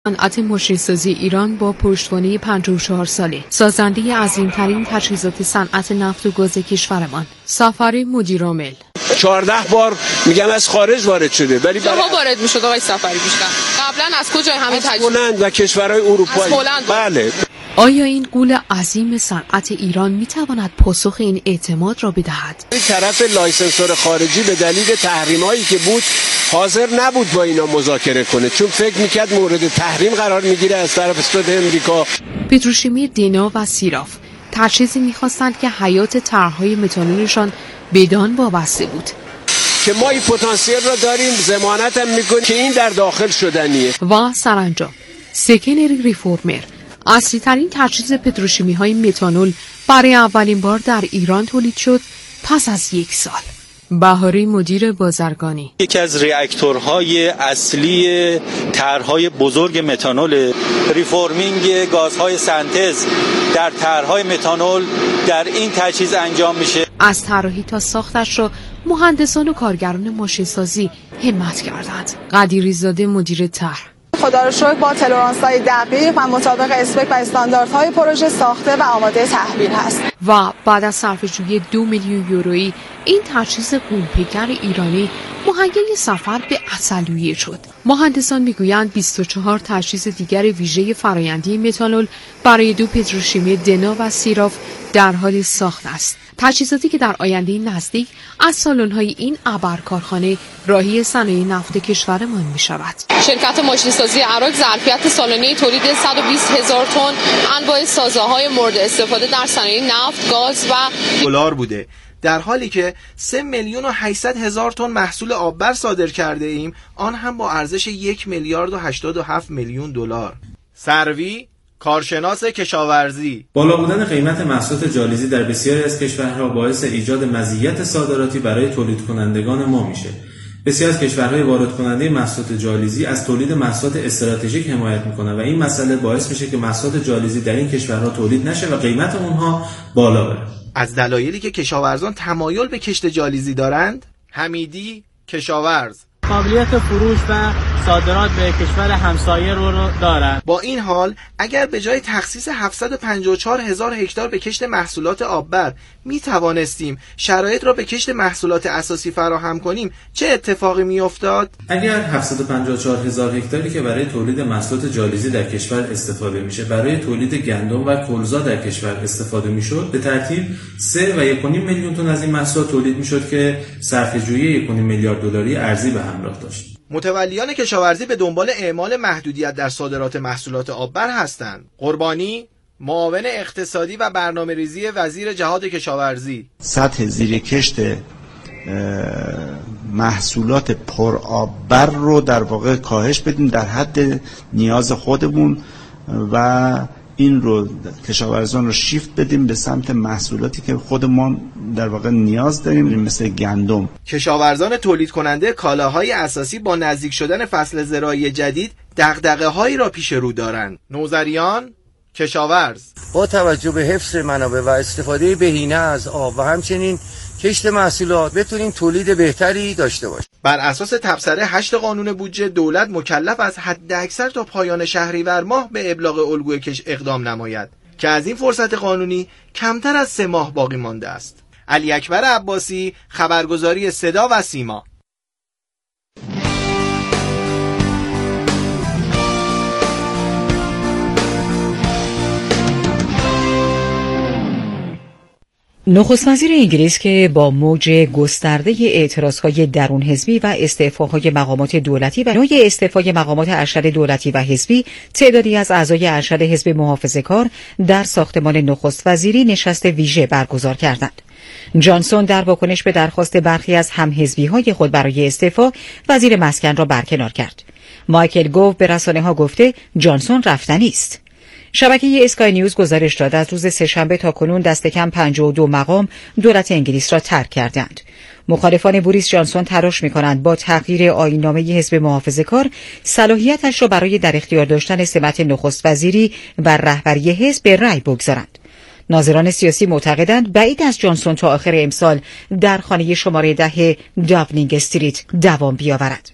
صنعت ماشین‌سازی ایران با پشتوانه 54 ساله، سازنده عظیم‌ترین تجهیزات صنعت نفت و گاز کشورمان. سفری مدیرعامل: 14 بار میگم از خارج وارد شده، ولی شما وارد میشد آقای سفری بیشتر. قبلا از کجای همه تجهیزات؟ از هلند و کشورهای اروپایی. بله. آیا این غول عظیم صنعت ایران میتواند پاسخ این اعتماد را بدهد؟ طرف لایسنسور خارجی به دلیل تحریمایی که بود حاضر نبود با اینا مذاکره کنه، چون فکر میکرد مورد تحریم قرار میگیره از طرف سود امریکا. پتروشیمی دنا و سیراف تجهیزی میخواستند که حیات طرحهای متانولشان بدان وابسته بود که ما این پتانسیل را داریم، ضمانت هم میکنیم که این در داخل شدنیه. و سرانجام سکنری ریفورمر، اصلی ترین تجهیز پتروشیمی های متانول، برای اولین بار در ایران تولید شد پس از 1 سال. بهاری مدیر بازرگانی: یکی از ریاکتورهای اصلی طرحهای بزرگ متانول، ریفورمینگ گازهای سنتز در طرحهای متانول در این تجهیز انجام میشه. از طراحی تا ساختش را مهندسان و کارگران ماشین‌سازی همت کردند. قدیری زاده مدیر طرح: خدا رو شکر با تلرانس‌های دقیق و مطابق اسپک و استانداردهای پروژه ساخته و آماده تحویل هست. و بعد از صرفه‌جویی 2 میلیون یورویی، این تجهیز غول‌پیکر ایرانی مهیای سفر به عسلویه شد. مهندسان میگویند 24 تجهیز دیگر ویژه فرآیندی متانول برای 2 پتروشیمی دنا و سیراف در حال ساخت است. تجهیزاتی که در آینده نزدیک از سالن‌های این ابرکارخانه راهی صنایع نفت کشورمان می‌شود. شرکت ماشین‌سازی عراق ظرفیت سالانه تولید 120,000 تن انواع سازه‌های مورد استفاده در صنایع نفت، گاز و دلار بوده، در حالی که 3,800,000 تن محصول آببر صادر کرده ایم، آن هم با ارزش 1,087,000,000 دلار. سروی کارشناس کشاورزی: بالا بودن قیمت محصولات جالیزی در بسیاری از کشورها باعث ایجاد مزیت صادراتی برای تولید کنندگان ما میشه. بسیاری از کشورهای وارد کننده محصولات جالیزی از تولید محصولات استراتژیک حمایت میکنن و این مسئله باعث میشه که محصولات جالیزی در این کشورها تولید نشه و قیمت اونها بالا بره. از دلایلی که کشاورزان تمایل به کشت جالیزی دارند، حمیدی کشاورز: قابلیت فروش و صادرات به کشور همسایه رو دارند. با این حال اگر به جای تخصیص 754,000 هکتار به کشت محصولات آببر می توانستیم شرایط را به کشت محصولات اساسی فراهم کنیم، چه اتفاقی می افتاد؟ اگر 754,000 هکتاری که برای تولید محصولات جالیزی در کشور استفاده میشه برای تولید گندم و کلزا در کشور استفاده میشد، به ترتیب 3.1 میلیون تن از این محصولات تولید میشد که صرفه‌جویی 1.5 میلیارد دلاری ارزی به همراه داشت. متولیان کشاورزی به دنبال اعمال محدودیت در صادرات محصولات آببر هستند. قربانی معاون اقتصادی و برنامه‌ریزی وزیر جهاد کشاورزی: سطح زیر کشت محصولات پرآببر رو در واقع کاهش بدیم در حد نیاز خودمون و این رو کشاورزان رو شیفت بدیم به سمت محصولاتی که خودمون در واقع نیاز داریم، مثل گندم. کشاورزان تولید کننده کالاهای اساسی با نزدیک شدن فصل زراعی جدید دغدغه‌هایی را پیش رو دارند. نوذریان کشاورز: با توجه به حفظ منابع و استفاده بهینه از آب و همچنین کشت محصولات بتونیم تولید بهتری داشته باشیم. بر اساس تبصره 8 قانون بودجه، دولت مکلف از حداکثر تا پایان شهریور ماه به ابلاغ الگوی کش اقدام نماید که از این فرصت قانونی کمتر از 3 ماه باقی مانده است. علی اکبر عباسی، خبرگزاری صدا و سیما. نخست وزیر انگلیس که با موج گسترده اعتراضهای درون حزبی و استعفاهای مقامات دولتی و نوع استعفای مقامات ارشد دولتی و حزبی، تعدادی از اعضای ارشد حزب محافظه‌کار در ساختمان نخست وزیری نشست ویژه برگزار کردند. جانسون در واکنش به درخواست برخی از همحزبی‌های خود برای استعفا، وزیر مسکن را برکنار کرد. مایکل گوو به رسانه‌ها گفته جانسون رفتنی است. شبکه اسکای نیوز گزارش داد از روز سه‌شنبه تا کنون دست کم 52 مقام دولت انگلیس را ترک کردند. مخالفان بوریس جانسون تلاش می‌کنند با تغییر آیین‌نامه حزب محافظه‌کار صلاحیتش را برای در اختیار داشتن سمت نخست وزیری و رهبری حزب به رأی بگذارند. ناظران سیاسی معتقدند بعید از جانسون تا آخر امسال در خانه شماره 10 داونینگ استریت دوام بیاورد.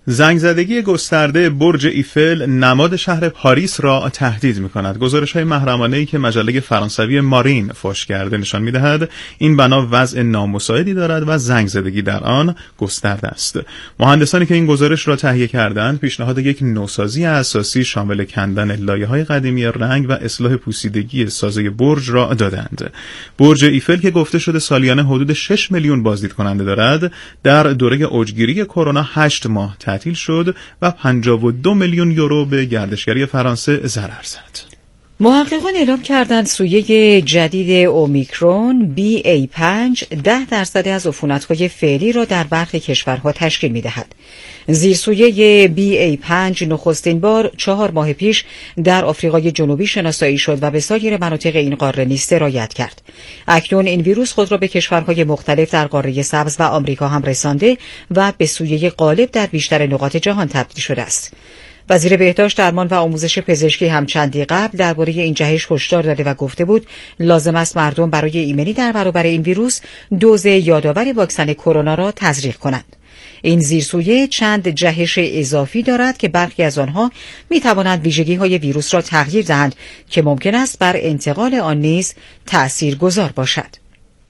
زنگزدگی گسترده برج ایفل نماد شهر پاریس را تهدید می‌کند. گزارش‌های محرمانه‌ای که مجله فرانسوی مارین فاش کرده نشان می‌دهد این بنا وضع نامساعدی دارد و زنگزدگی در آن گسترده است. مهندسانی که این گزارش را تهیه کردند پیشنهاد یک نوسازی اساسی شامل کندن لایه‌های قدیمی رنگ و اصلاح پوسیدگی سازه برج را دادند. برج ایفل که گفته شده سالیانه حدود 6 میلیون بازدید کننده دارد، در دوره اوجگیری کرونا 8 ماه تعطیل شد و 52 میلیون یورو به گردشگری فرانسه ضرر زد. محققان اعلام کردند سویه جدید اومیکرون BA5 10% از عفونت‌های فعلی را در برخی کشورها تشکیل می‌دهد. زیرسویه BA5 نخستین بار 4 ماه پیش در آفریقای جنوبی شناسایی شد و به سایر مناطق این قاره نیز سرایت کرد. اکنون این ویروس خود را به کشورهای مختلف در قاره سبز و آمریکا هم رسانده و به سویه غالب در بیشتر نقاط جهان تبدیل شده است. وزیر بهداشت، درمان و آموزش پزشکی هم چندی قبل درباره این جهش هشدار داده و گفته بود لازم است مردم برای ایمنی در برابر این ویروس دوز یادآور واکسن کرونا را تزریق کنند. این زیرسویه چند جهش اضافی دارد که برخی از آنها می توانند ویژگی‌های ویروس را تغییر دهند که ممکن است بر انتقال آن نیز تأثیرگذار باشد.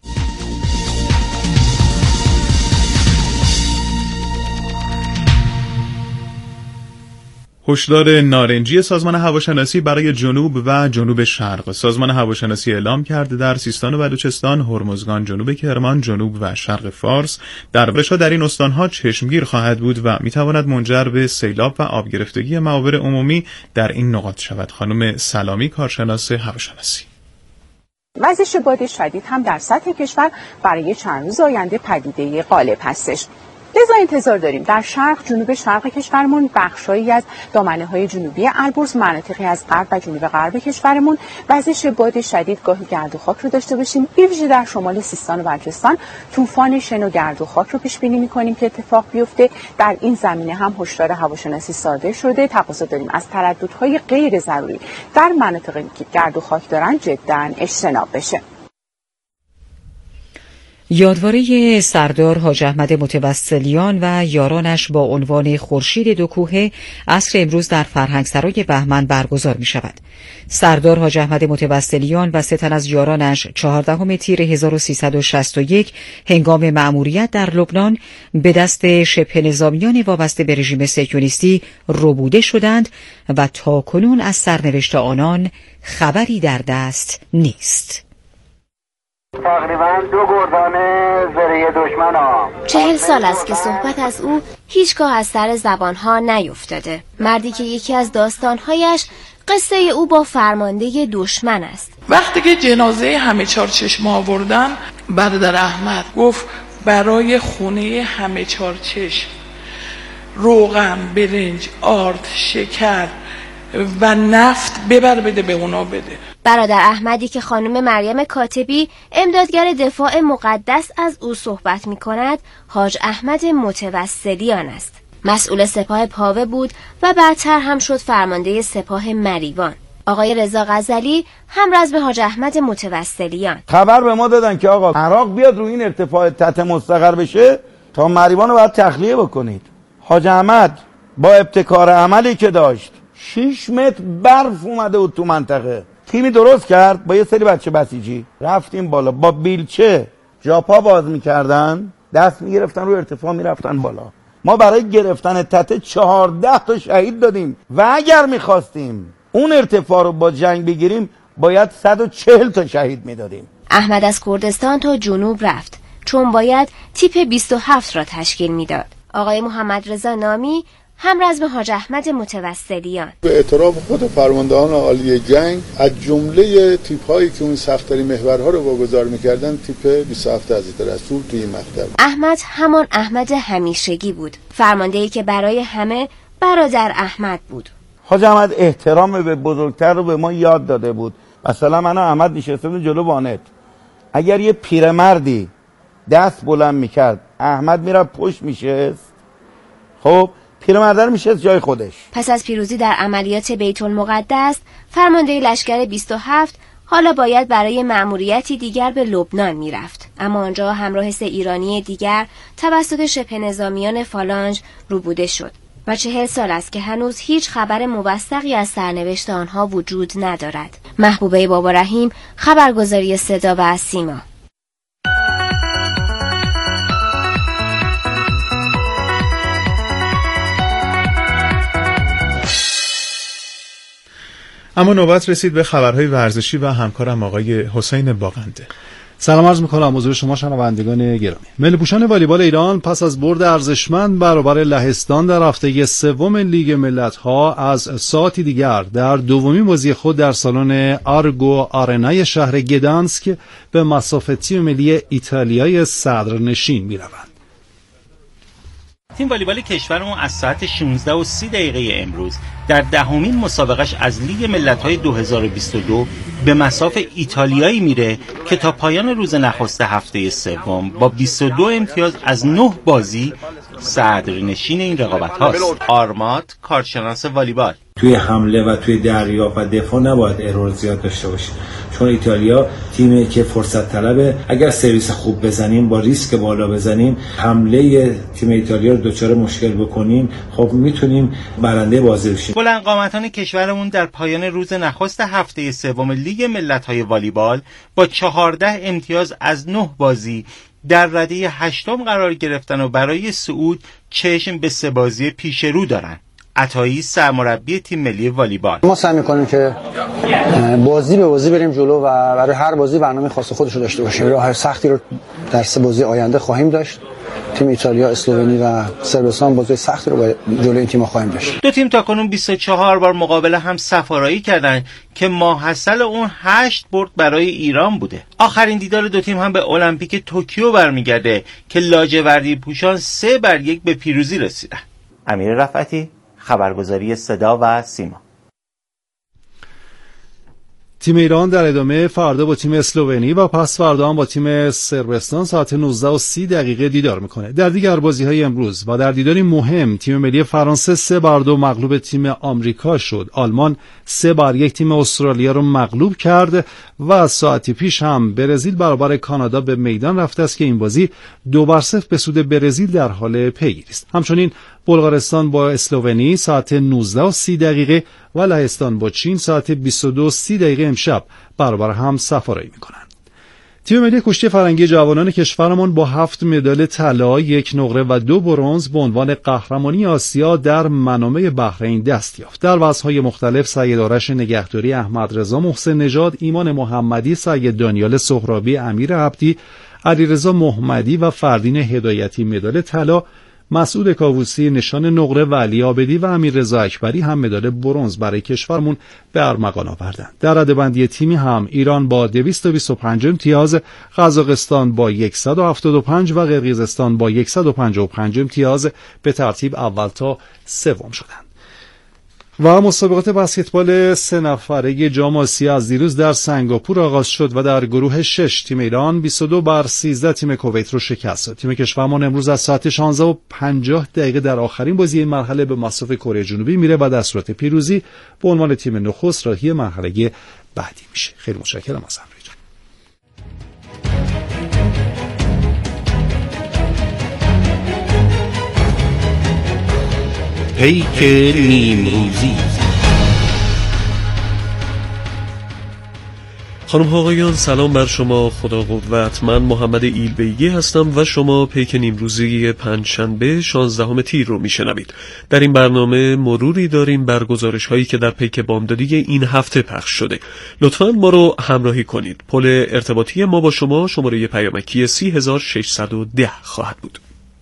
هشدار نارنجی سازمان هواشناسی برای جنوب و جنوب شرق. سازمان هواشناسی اعلام کرده در سیستان و بلوچستان، هرمزگان، جنوب کرمان، جنوب و شرق فارس ورش‌ها در این استانها چشمگیر خواهد بود و میتواند منجر به سیلاب و آب گرفتگی معابر عمومی در این نقاط شود. خانم سلامی، کارشناس هواشناسی: وزش باد شدید هم در سطح کشور برای چند روز آینده پدیده غالب هستش. لذا انتظار داریم در شرق جنوب شرق کشورمون بخشایی از دامنه‌های جنوبی البرز، مناطقی از غرب و جنوب غرب کشورمون وزش باد شدید گاهی گرد و خاک رو داشته باشیم. به ویژه در شمال سیستان و بلوچستان طوفان شن و گرد و خاک رو پیش بینی می‌کنیم که اتفاق بیفته. در این زمینه هم هشدار هواشناسی صادر شده. تقاضا داریم از ترددهای غیر ضروری در مناطقی که گرد و خاک دارن جداً اجتناب بشه. یادواره سردار حاج احمد متوسلیان و یارانش با عنوان خورشید دو کوه عصر امروز در فرهنگسرای بهمن برگزار می شود. سردار حاج احمد متوسلیان و 3 تن از یارانش 14 تیر 1361 هنگام مأموریت در لبنان به دست شبه نظامیان وابسته به رژیم صهیونیستی ربوده شدند و تاکنون از سرنوشت آنان خبری در دست نیست. تقریبا 2 گردانه زره دشمن ها. 40 سال است که صحبت از او هیچگاه از سر زبانها نیفتاده. مردی که یکی از داستانهایش قصه او با فرمانده دشمن است. وقتی که جنازه همه 4 چشم آوردن، برادر احمد گفت برای خونه همه 4 چشم روغن، برنج، آرد، شکر و نفت بده به اونا بده. برادر احمدی که خانم مریم کاتبی امدادگر دفاع مقدس از او صحبت می کند حاج احمد متوسلیان است. مسئول سپاه پاوه بود و بعدتر هم شد فرمانده سپاه مریوان. آقای رضا غزالی همراز به حاج احمد متوسلیان خبر به ما دادن که آقا عراق بیاد رو این ارتفاع تحت مستقر بشه تا مریوان رو باید تخلیه بکنید. حاج احمد با ابتکار عملی که داشت 6 متر برف اومده بود تو منطقه، تیمی درست کرد با یه سری بچه بسیجی، رفتیم بالا با بیلچه جاپا باز میکردن، دست میگرفتن رو ارتفاع میرفتن بالا. ما برای گرفتن تته 14 تا شهید دادیم و اگر میخواستیم اون ارتفاع رو با جنگ بگیریم باید 140 تا شهید میدادیم. احمد از کردستان تا جنوب رفت چون باید تیپ 27 را تشکیل میداد. آقای محمد رضا نامی همراز به حاج احمد متوسلیان به اعتراف خود فرماندهان عالی جنگ از جمله تیپ‌هایی که اون سخت‌ترین محورها رو واگذار می‌کردن تیپ 27 حضرت رسول توی این مقطع. احمد همان احمد همیشگی بود، فرمانده‌ای که برای همه برادر احمد بود. حاج احمد احترام به بزرگتر رو به ما یاد داده بود. مثلا من و احمد نشستیم جلو وانت، اگر یه پیرمردی دست بلند می‌کرد احمد میره پشت میشست، خب پیرمردر میشه جای خودش. پس از پیروزی در عملیات بیت المقدس فرمانده لشکر 27 حالا باید برای مأموریتی دیگر به لبنان میرفت، اما آنجا همراه 3 ایرانی دیگر توسط شبه نظامیان فالانژ ربوده شد. و 40 سال است که هنوز هیچ خبر موثقی از سرنوشت آنها وجود ندارد. محبوبه بابا رحیم، خبرگزاری صدا و سیما. اما نوبت رسید به خبرهای ورزشی و همکارم آقای حسین باغنده. سلام عرض می‌کنم حضور شما شنوندگان گرامی. ملی پوشان والیبال ایران پس از برد ارزشمند برابر لهستان در هفته سوم لیگ ملت‌ها از ساعتی دیگر در دومین بازی خود در سالن آرگو آرنای شهر گدانسک به مصاف تیم ملی ایتالیای صدرنشین می‌روند. تیم والیبال کشورمون از ساعت 16:30 امروز در دهمین مسابقش از لیگ ملت‌های 2022 به مصاف ایتالیایی میره که تا پایان روز نخست هفته سوم با 22 امتیاز از 9 بازی صدرنشین این رقابت هاست. آرمات، کارشناس والیبال: توی حمله و توی دریافت و دفاع نباید ارور زیاد داشته باشیم، چون ایتالیا تیمی که فرصت طلبه. اگر سرویس خوب بزنیم، با ریسک بالا بزنیم، حمله تیم ایتالیا رو دچار مشکل بکنیم، خب میتونیم برنده بازی بشیم. بلندقامتان کشورمون در پایان روز نخست هفته سوم لیگ ملت‌های والیبال با 14 امتیاز از 9 بازی در رده 8 قرار گرفتن و برای صعود چشم به 3 بازی پیش رو دارن. عطایی، سرمربی تیم ملی والیبال: ما سعی می‌کنیم که بازی به بازی بریم جلو و برای هر بازی برنامه خاص خودش رو داشته باشیم. راه سختی رو در 3 بازی آینده خواهیم داشت. تیم ایتالیا، اسلوونی و صربستان بازی سختی رو جلوی این تیم‌ها خواهیم داشت. دو تیم تاکنون 24 بار مقابله هم سفارایی کردند که ماحصل اون 8 برد برای ایران بوده. آخرین دیدار دو تیم هم به المپیک توکیو برمیگرده که لاجوردی پوشان 3-1 به پیروزی رسیدن. امیر رفعتی، خبرگزاری صدا و سیما. تیم ایران در ادامه فردا با تیم اسلوونی و پس فردا هم با تیم صربستان ساعت 19:30 دیدار میکنه. در دیگر بازی‌های امروز و در دیداری مهم تیم ملی فرانسه 3-2 مغلوب تیم آمریکا شد. آلمان 3-1 تیم استرالیا رو مغلوب کرد و ساعتی پیش هم برزیل برابر کانادا به میدان رفته است که این بازی 2-0 به سود برزیل در حال پیگیری است. همچنین بلغارستان با اسلوونی ساعت 19:30 و لهستان با چین ساعت 22:30 امشب برابر هم سفارایی میکنند. تیم ملی کشتی فرنگی جوانان کشورمان با 7 مدال طلا، 1 نقره و 2 برنز به عنوان قهرمانی آسیا در منامه بحرین دست یافت. در وزن‌های مختلف سید آرش نگهداری، احمد رضا محسن نژاد، ایمان محمدی، سید دانیال سهرابی، امیر عبدی، علیرضا محمدی و فردین هدایتی مدال طلا، مسعود کاووسی نشان نقره و علی عابدی و امیررضا اکبری هم مدال برنز برای کشورمون به ارمغان آوردند. در رده‌بندی تیمی هم ایران با 225 امتیاز، قزاقستان با 175 و قرقیزستان با 155 امتیاز به ترتیب اول تا سوم شدند. و مسابقات بسکتبال 3 نفره جام آسیا از دیروز در سنگاپور آغاز شد و در گروه 6 تیم ایران 22-13 تیم کویت رو شکست. تیم کشورمان امروز از ساعت 16:50 در آخرین بازی این مرحله به مصاف کره جنوبی میره و در صورت پیروزی به عنوان تیم نخست راهی مرحله بعدی میشه. خیلی متشکرم از همراهیتون. پیک نیمروزی. خانم ها آقایان، سلام بر شما، خدا قوت. من محمد ایلبیگی هستم و شما پیک نیمروزی پنجشنبه 16 تیر رو میشنوید. در این برنامه مروری داریم بر گزارش هایی که در پیک بامدادی این هفته پخش شده. لطفاً ما رو همراهی کنید. پل ارتباطی ما با شما شماره پیامکی 30610 خواهد بود.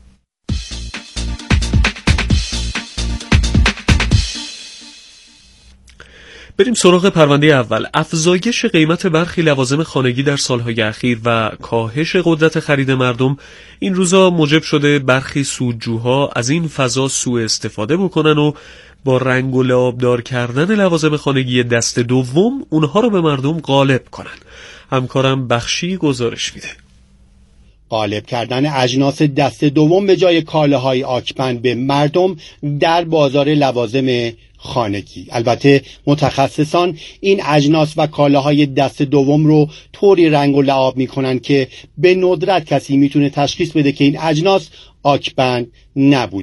بریم سراغ پرونده اول. افزایش قیمت برخی لوازم خانگی در سالهای اخیر و کاهش قدرت خرید مردم این روزا موجب شده برخی سودجوها از این فضا سوء استفاده بکنن و با رنگ و لعابدار کردن لوازم خانگی دست دوم اونها رو به مردم غالب کنن. همکارم بخشی گزارش میده. غالب کردن اجناس دست دوم به جای کالاهای آکبند به مردم در بازار لوازم خانگی. البته متخصصان این اجناس و کالاهای دست دوم رو طوری رنگ و لعاب میکنن که به ندرت کسی میتونه تشخیص بده که این اجناس آکبند نبوده.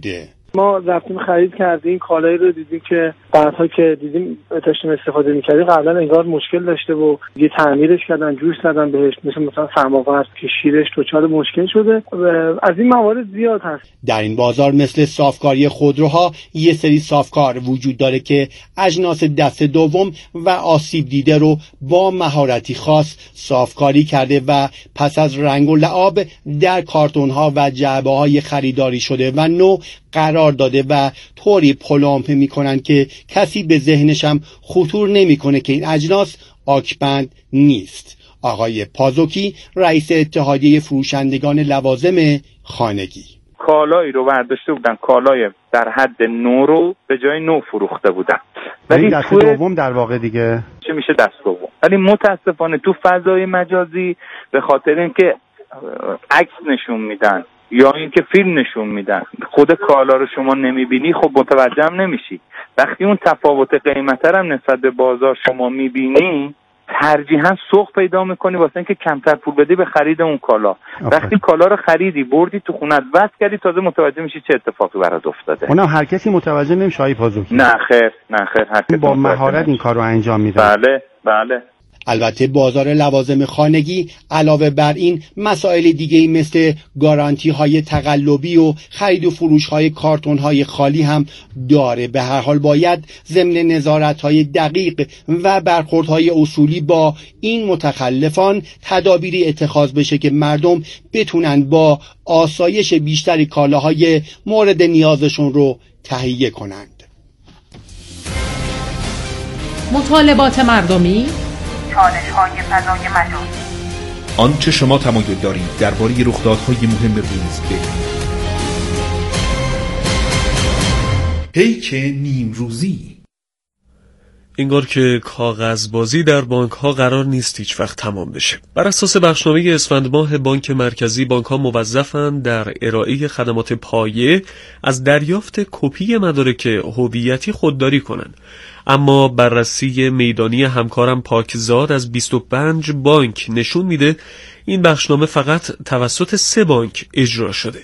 ما رفتیم خرید کردیم کالایی رو دیدیم که بعدها که دیدیم داشتیم استفاده می‌کردیم قبلا انگار مشکل داشته و یه تعمیرش کردن جوش زدن بهش، مثلا سماور که شیرش دچار مشکل شده. از این موارد زیاد هست. در این بازار مثل صافکاری خودروها یه سری صافکار وجود داره که اجناس دست دوم و آسیب دیده رو با مهارتی خاص صافکاری کرده و پس از رنگ و لعاب در کارتون‌ها و جعبه‌های خریداری شده و نو قرار داده و طوری پلامپ میکنن که کسی به ذهنش هم خطور نمیکنه که این اجناس آکبند نیست. آقای پازوکی رئیس اتحادیه فروشندگان لوازم خانگی: کالایی رو برداشته بودن، کالای در حد نو رو به جای نو فروخته بودن، ولی دست دوم در واقع دیگه چه میشه دست دوم. ولی متاسفانه تو فضای مجازی به خاطر اینکه عکس نشون میدن یا اینکه فیلم نشون میدن خود کالا رو شما نمیبینی، خب متوجه هم نمیشی. وقتی اون تفاوت قیمت هم نسبت به بازار شما میبینی ترجیحاً سوق پیدا میکنی واسه اینکه کمتر پول بدی به خرید اون کالا. وقتی کالا رو خریدی بردی تو خونت وصل کردی تازه متوجه میشی چه اتفاقی برات افتاده. اونم هر کسی متوجه نمیشه. آقای پازوکی: نه خیر هر کسی با مهارت این کار رو انجام میده. بله. البته بازار لوازم خانگی علاوه بر این مسائل دیگه‌ای مثل گارانتی های تقلبی و خرید و فروش های کارتون های خالی هم داره. به هر حال باید ضمن نظارت های دقیق و برخورد های اصولی با این متخلفان تدابیری اتخاذ بشه که مردم بتونن با آسایش بیشتری کالاهای مورد نیازشون رو تهیه کنند. مطالبات مردمی، چالش‌های فضای مجازی، آنچه شما تمایل دارید درباره رخدادهای مهم روز ببینید. پیک نیمروزی. انگار که کاغذبازی در بانک‌ها قرار نیست هیچ وقت تمام بشه. بر اساس بخشنامه اسفند ماه بانک مرکزی، بانک‌ها موظفند در ارائه خدمات پایه از دریافت کپی مدارک هویتی خودداری کنند. اما بررسی میدانی همکارم پاکزاد از 25 بانک نشون میده این بخشنامه فقط توسط 3 بانک اجرا شده.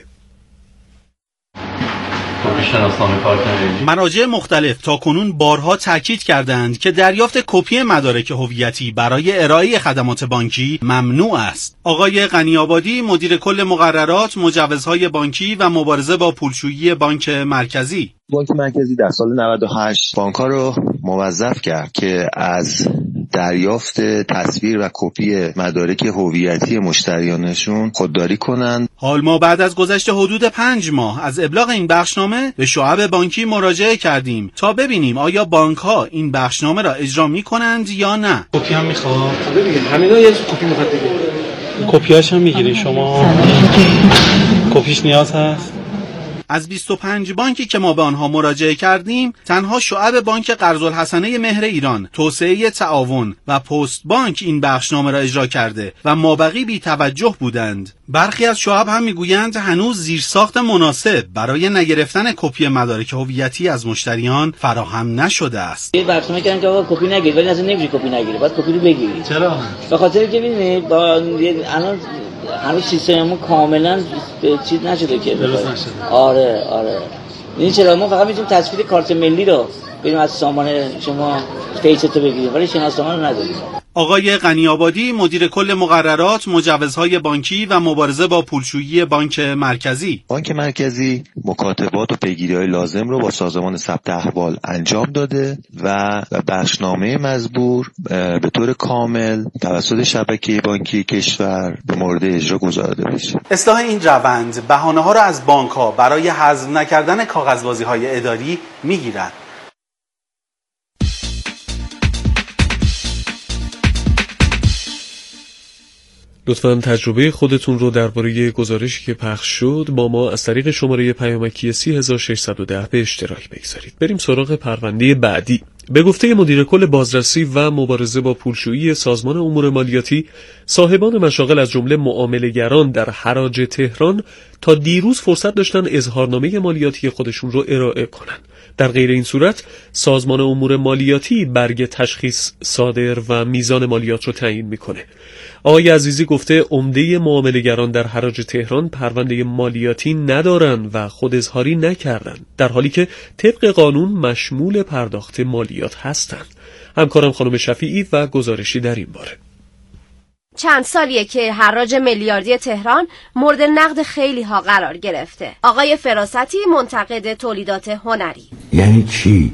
مراجع مختلف تاکنون بارها تاکید کردند که دریافت کپی مدارک هویتی برای ارائه خدمات بانکی ممنوع است. آقای غنی‌آبادی مدیر کل مقررات، مجوزهای بانکی و مبارزه با پولشویی بانک مرکزی: بانک مرکزی در سال 98 بانک‌ها رو موظف کرد که از دریافت تصویر و کپی مدارک هویتی مشتریانشون خودداری کنند. حال ما بعد از گذشت حدود 5 ماه از ابلاغ این بخشنامه به شعب بانکی مراجعه کردیم تا ببینیم آیا بانک‌ها این بخشنامه را اجرا می‌کنند یا نه. کپی هم می‌خواد. همینا یه کپی می‌خواد دیگه. کپیاش هم می‌گیری شما؟ کپیش نیاز هست؟ از 25 بانکی که ما به آنها مراجعه کردیم تنها شعب بانک قرض‌الحسنه مهر ایران، توسعه تعاون و پست بانک این بخشنامه را اجرا کرده و مابقی بی توجه بودند. برخی از شعب هم میگویند هنوز زیرساخت مناسب برای نگرفتن کپی مدارک هویتی از مشتریان فراهم نشده است. یه بخشنامه کردن که آقا کپی نگیر، ولی اصلا نمیشه کپی نگیری، باید کپی رو بگیری. چرا؟ به خاطر که ببینید با الان هنوز سیستممون کاملا چیز نشده که درست نشده. آره این چرا ما فقط میتونیم تصویر کارت ملی رو بریم از سامان شما فیستو بگیریم ولی شناسنامه رو نداریم. آقای غنی‌آبادی مدیر کل مقررات، مجوزهای بانکی و مبارزه با پولشویی بانک مرکزی: بانک مرکزی مکاتبات و پیگیری‌های لازم رو با سازمان ثبت احوال انجام داده و بخشنامه مزبور به طور کامل توسط شبکه بانکی کشور به مورد اجرا گذارده بشه. اصلاح این روند بهانه‌ها را از بانک‌ها برای حذف نکردن کاغذبازی‌های اداری می‌گیرد. لطفاً تجربه خودتون رو درباره گزارشی که پخش شد با ما از طریق شماره پیامکی 30610 به اشتراک بگذارید. بریم سراغ پرونده بعدی. به گفته مدیر کل بازرسی و مبارزه با پولشویی سازمان امور مالیاتی، صاحبان مشاغل از جمله معامله‌گران در حراج تهران تا دیروز فرصت داشتن اظهارنامه مالیاتی خودشون رو ارائه کنن. در غیر این صورت سازمان امور مالیاتی برگ تشخیص صادر و میزان مالیات رو تعیین میکنه. آقای عزیزی گفته عمده معامله‌گران در حراج تهران پرونده مالیاتی ندارن و خود اظهاری نکردن، در حالی که طبق قانون مشمول پرداخت مالیات هستند. همکارم خانم شفیعی و گزارشی در این باره. چند سالیه که حراج میلیاردی تهران مورد نقد خیلی ها قرار گرفته. آقای فراستی منتقد تولیدات هنری. یعنی چی؟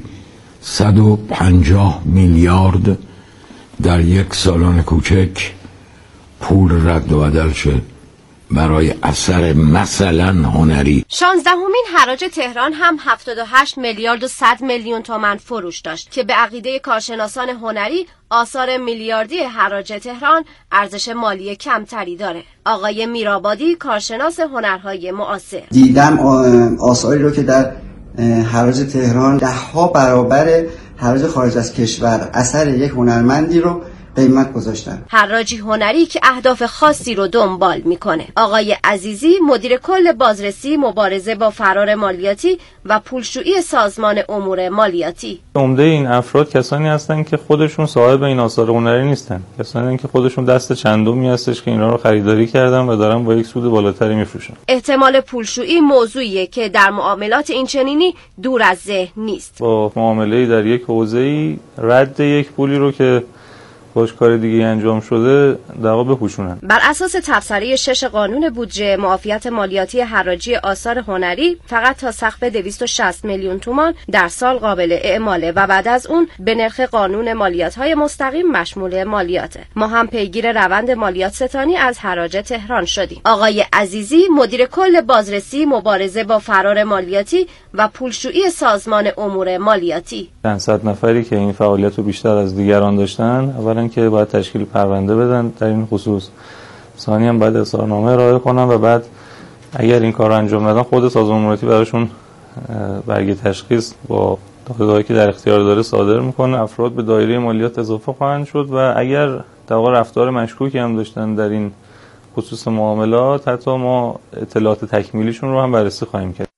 150 میلیارد در یک سالن کوچک پول رد و بدل شه برای اثر مثلا هنری. 16مین حراج تهران هم 78 میلیارد و 100 میلیون تومان فروش داشت که به عقیده کارشناسان هنری آثار میلیاردی حراج تهران ارزش مالی کمتری داره. آقای میرآبادی کارشناس هنرهای معاصر: دیدم آثاری رو که در حراج تهران 10 برابر حراج خارج از کشور اثر یک هنرمندی رو قیمت گذاشتن. حراجی هنری که اهداف خاصی رو دنبال میکنه. آقای عزیزی مدیر کل بازرسی مبارزه با فرار مالیاتی و پولشویی سازمان امور مالیاتی: عمده این افراد کسانی هستند که خودشون صاحب این آثار هنری نیستن، کسانی هستند که خودشون دست چندمی هستش که اینا رو خریداری کردن و دارن با یک سود بالاتری میفروشن. احتمال پولشویی موضوعیه که در معاملات این چنینی دور از ذهن نیست. با معامله در یک حوزه‌ای رد یک پولی رو که باش کار دیگه انجام شده در واقع بپوشونن. بر اساس تبصره 6 قانون بودجه معافیت مالیاتی حراجی آثار هنری فقط تا سقف 260 میلیون تومان در سال قابل اعماله و بعد از اون به نرخ قانون مالیات‌های مستقیم مشمول مالیاته. ما هم پیگیر روند مالیات ستانی از حراج تهران شدیم. آقای عزیزی مدیر کل بازرسی مبارزه با فرار مالیاتی و پولشویی سازمان امور مالیاتی: چند صد نفری که این فعالیت رو بیشتر از دیگران داشتن، اولا که باید تشکیل پرونده بدن در این خصوص، ثانیاً باید اظهارنامه ارائه کنن و بعد اگر این کار رو انجام ندن خود سازمان مالیاتی براشون برگ تشخیص با داده‌هایی که در اختیار داره صادر میکنه. افراد به دایره مالیات اضافه خواهند شد و اگر در واقع رفتار مشکوکی هم داشتن در این خصوص معاملات، حتی ما اطلاعات تکمیلیشون رو هم بررسی خواهیم کرد.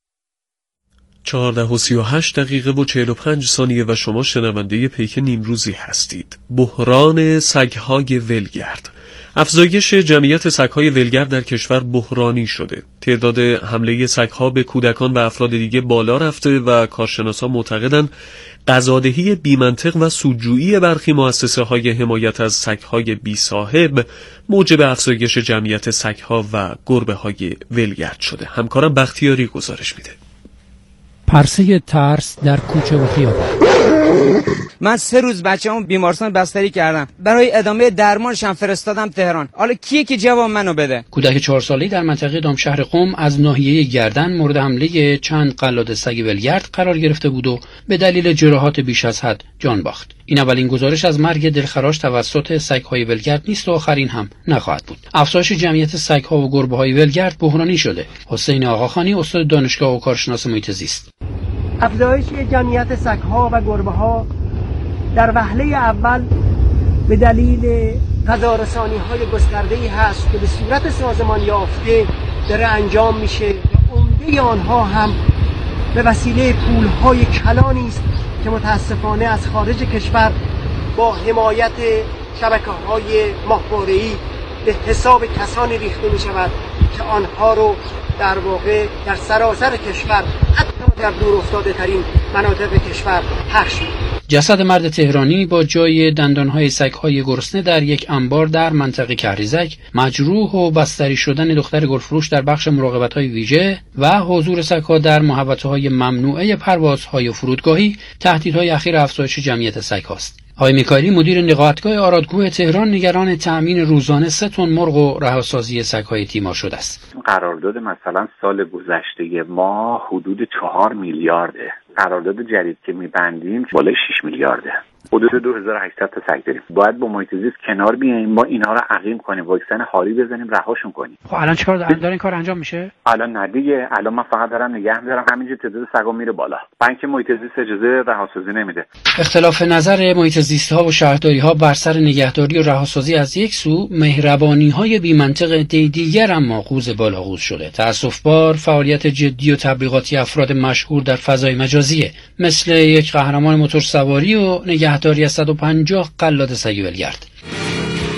14:38 و 45 ثانیه و شما شنونده پیک نیمروزی هستید. بحران سگ‌های ولگرد. افزایش جمعیت سگ‌های ولگرد در کشور بحرانی شده. تعداد حمله سگ‌ها به کودکان و افراد دیگه بالا رفته و کارشناسان معتقدند غذادهی بی‌منطق و سودجویی برخی مؤسسه‌های حمایت از سگ‌های بی‌صاحب موجب افزایش جمعیت سگ‌ها و گربه‌های ولگرد شده. همکارم بختیاری گزارش میده. پرسه ترس در کوچه و خیابان. من 3 روز بچه‌مو بیمارستان بستری کردم، برای ادامه درمانش هم فرستادم تهران. حالا کیه که جواب منو بده؟ کودک 4 ساله‌ای در منطقه دامشهر قم از ناحیه گردن مورد حمله چند قلاده سگ ولگرد قرار گرفته بود و به دلیل جراحات بیش از حد جان باخت. این اولین گزارش از مرگ دلخراش توسط سگ‌های ولگرد نیست و آخرین هم نخواهد بود. افزایش جمعیت سگ‌ها و گربه‌های ولگرد بحرانی شده. حسین آقاخانی استاد دانشگاه و کارشناس محیط زیست: افزایش جمعیت سگ‌ها و گربه‌ها در وهله اول به دلیل غذارسانی‌های گسترده‌ای هست که به صورت سازمان یافته داره انجام میشه و عمده آنها هم به وسیله پول‌های کلانی است که متاسفانه از خارج کشور با حمایت شبکه‌های ماهواره‌ای به حساب کسانی ریخته می‌شود که آنها رو در واقع در سراسر کشور حتی در دور افتاده ترین مناطق کشور پخش می‌کنند. جسد مرد تهرانی با جای دندانهای سگ‌های گرسنه در یک انبار در منطقه کهریزک، مجروح و بستری شدن دختر گلفروش در بخش مراقبت‌های ویژه و حضور سگ‌ها در محوطه‌های ممنوعه پروازهای فرودگاهی تهدیدهای اخیر افزایش جمعیت سگ‌هاست. آقای میکائیلی مدیر نقاهتگاه آرادگوه تهران نگران تأمین روزانه 3 تن مرغ و رهاسازی سگ‌های تیمار شده است. قرارداد مثلا سال گذشته ما حدود 4 میلیارده. قرارداد جدید که می‌بندیم بالای 6 میلیارده. حدود 2800 تا سگ داریم. باید با محیط زیست کنار بیاییم، ما اینها رو عقیم کنیم، واکسن هاری بزنیم، رهاشون کنیم. خب الان چیکار داره این کار انجام میشه؟ الان نه دیگه، الان من فقط دارم نگه می‌دارم، همینجوری تعداد سگا میره بالا. بانک محیط زیست اجازه رهاسازی نمیده. اختلاف نظر محیط زیست‌ها و شهرداری‌ها بر سر نگهداری و رهاسازی از یک سو، مهربانی‌های بی‌منطق دیگر هم ماخوذ بالاخوذ شده. تأسف‌بار فعالیت جدی و تبلیغاتی افراد مشهور در فضای مجازیه، مثل یک قهرمان موتورسواری و نگهداری از 150 قلاده سگ ولگرد.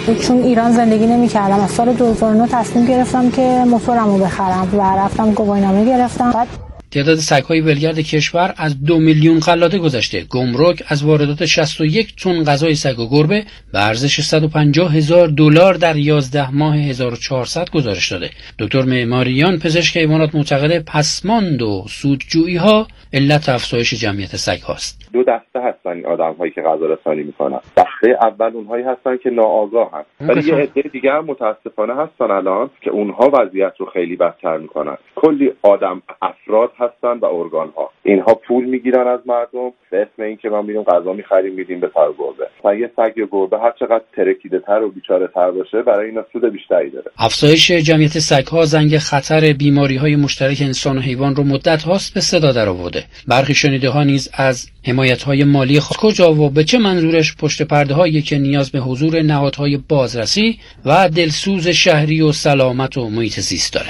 چون ایران زندگی نمی‌کردم. از سال 2009 تصمیم گرفتم که موتورمو بخرم و رفتم گواهینامه گرفتم. بعد تعداد سگ‌های ولگرد کشور از 2 میلیون قلاده گذشته. گمرک از واردات 61 تن غذای سگ و گربه به ارزش $150,000 در 11 ماه 1400 گزارش داده. دکتر معماریان پزشک حیوانات معتقد پسماند و سودجویی‌ها علت افزایش جمعیت سگ‌هاست. دو دسته هستن این آدم‌هایی که غذا رسانی میکنن. دسته اول اونهایی هستن که ناآگاهن، ولی یه عده دیگه هم متاسفانه هستن الان که اونها وضعیت رو خیلی بدتر میکنن. کلی آدم افراد هستن و ارگان‌ها، اینها پول میگیرن از مردم به اسم اینکه ما میریم غذا میخریم میدیم به سگ گربه. یه سگ یا گربه هر چقدر ترکیده‌تر و بیچاره‌تر باشه برای اینا سود بیشتری داره. افزایش جمعیت سگ‌ها زنگ خطر بیماری‌های مشترک انسان و حیوان رو مدت‌هاست به صدا درآورده. برخی شنیده‌ها نیز از حمایت‌های مالی کجا و به چه منظورش پشت پرده‌هایی که نیاز به حضور نهادهای بازرسی و دلسوز شهری و سلامت و محیط زیست داره.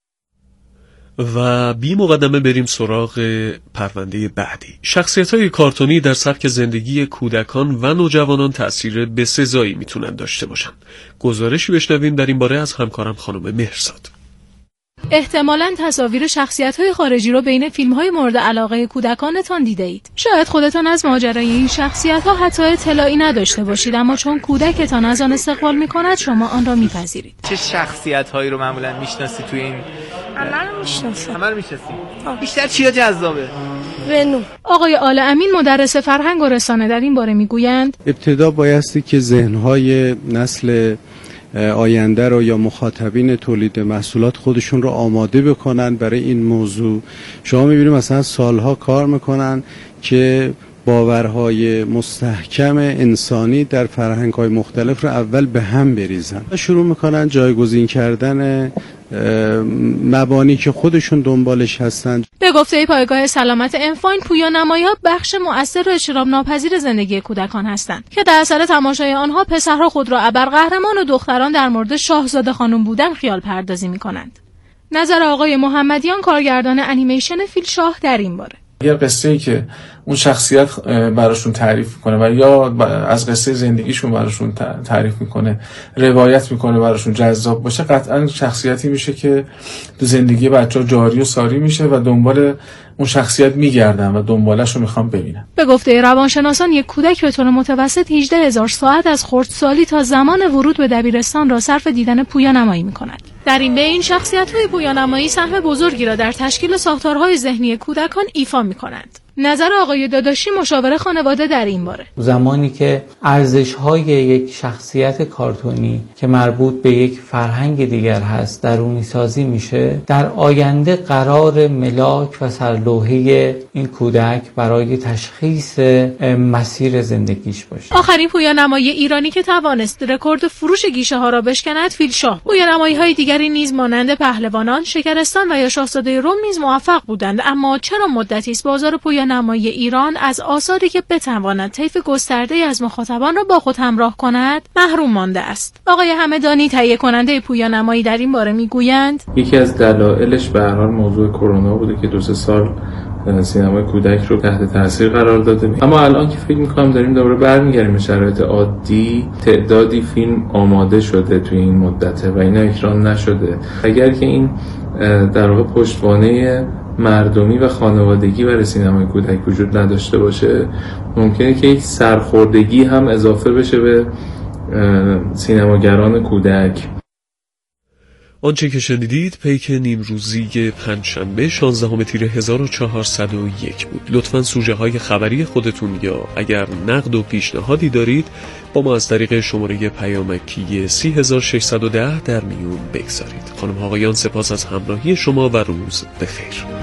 و بی مقدمه بریم سراغ پرونده بعدی. شخصیت‌های کارتونی در سبک زندگی کودکان و نوجوانان تأثیر بسزایی میتونن داشته باشن. گزارشی بشنویم در این باره از همکارم خانم مهرزاد. احتمالاً تصاویر شخصیت‌های خارجی رو بین فیلم‌های مورد علاقه کودکانتان دیده‌اید. شاید خودتان از ماجرای این شخصیت‌ها حتی اطلاعی نداشته باشید، اما چون کودکتان از آن استقبال می‌کند شما آن را می‌پذیرید. چه شخصیت‌هایی رو معمولاً می‌شناسی تو این؟ همه رو می‌شناسم. همه رو می‌شناسی؟ بیشتر چیا جذابه؟ ونو. آقای آل امین مدرس فرهنگ و رسانه در این باره می‌گویند ابتدا بایستی که ذهن‌های نسل آینده رو یا مخاطبین تولید محصولات خودشون رو آماده بکنن برای این موضوع. شما می‌بینید مثلا سالها کار میکنن که باورهای مستحکم انسانی در فرهنگ‌های مختلف رو اول به هم بریزن. شروع میکنن جایگزین کردن مبانی که خودشون دنبالش هستن. به گفته پایگاه سلامت انفاین، پویانمایی‌ها بخش مؤثر و اجتناب ناپذیر زندگی کودکان هستند که در اثر تماشای آنها پسرها خود را ابرقهرمان و دختران در مورد شاهزاده خانم بودن خیال پردازی می‌کنند. نظر آقای محمدیان کارگردان انیمیشن فیل شاه در این باره: یه قصه‌ای که اون شخصیت براشون تعریف میکنه و یا از قصه زندگیشون براشون تعریف میکنه، روایت میکنه، براشون جذاب باشه، قطعا شخصیتی میشه که تو زندگی بچه‌ها جاری و ساری میشه و دنبال اون شخصیت میگردن و دنبالش رو میخوام ببینن. به گفته روانشناسان یک کودک به طور متوسط 18,000 ساعت از خردسالی تا زمان ورود به دبیرستان را صرف دیدن پویانمایی میکند. در این بین شخصیت‌های پویانمایی سهم بزرگی را در تشکیل ساختارهای ذهنی کودکان ایفا می‌کنند. نظر آقای داداشی مشاور خانواده در این باره: زمانی که ارزش‌های یک شخصیت کارتونی که مربوط به یک فرهنگ دیگر هست درونی سازی میشه، در آینده قرار ملاک و سرلوحه این کودک برای تشخیص مسیر زندگیش باشه. آخرین پویانمایی ایرانی که توانست رکورد فروش گیشه‌ها را بشکند فیل شاه. پویانمایی‌های دیگری نیز مانند پهلوانان، شکرستان و یا شاهزاده روم نیز موفق بودند، اما چرا مدتی است بازار پویانمایی ایران از آثاری که بتواند طیف گسترده‌ای از مخاطبان را با خود همراه کند محروم مانده است. آقای همدانی تهیه کننده پویانمایی در این باره میگویند: یکی از دلایلش به هر حال موضوع کرونا بوده که 2-3 سال سینمای کودک رو تحت تاثیر قرار داده، اما الان که فکر می‌کنم داریم دوباره برمیگردیم به شرایط عادی، تعدادی فیلم آماده شده توی این مدته و اینا اکران نشده. اگر که این در واقع پشتوانه مردمی و خانوادگی برای سینمای کودک وجود نداشته باشه، ممکنه که یک سرخوردگی هم اضافه بشه به سینماگران کودک. آنچه که شنیدید پیک نیمروزی پنجشنبه 16 تیر 1401 بود. لطفاً سوژه های خبری خودتون یا اگر نقد و پیشنهادی دارید با ما از طریق شماره پیامکی 30610 در میون بگذارید. خانم ها آقایان، سپاس از همراهی شما و روز بخیر.